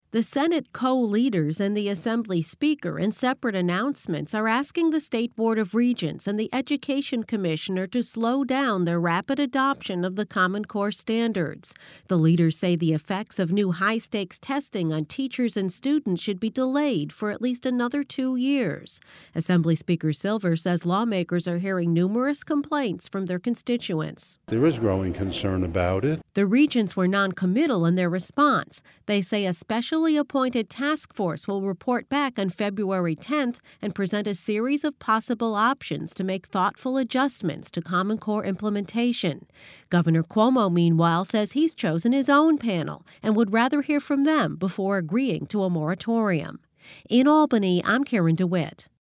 The Senate co-leaders and the Assembly Speaker, in separate announcements, are asking the State Board of Regents and the Education Commissioner to slow down their rapid adoption of the Common Core standards. The leaders say the effects of new high-stakes testing on teachers and students should be delayed for at least another 2 years. Assembly Speaker Silver says lawmakers are hearing numerous complaints from their constituents. There is growing concern about it. The regents were non-committal in their response. They say a specially appointed task force will report back on February 10th and present a series of possible options to make thoughtful adjustments to Common Core implementation. Governor Cuomo, meanwhile, says he's chosen his own panel and would rather hear from them before agreeing to a moratorium. In Albany, I'm Karen DeWitt.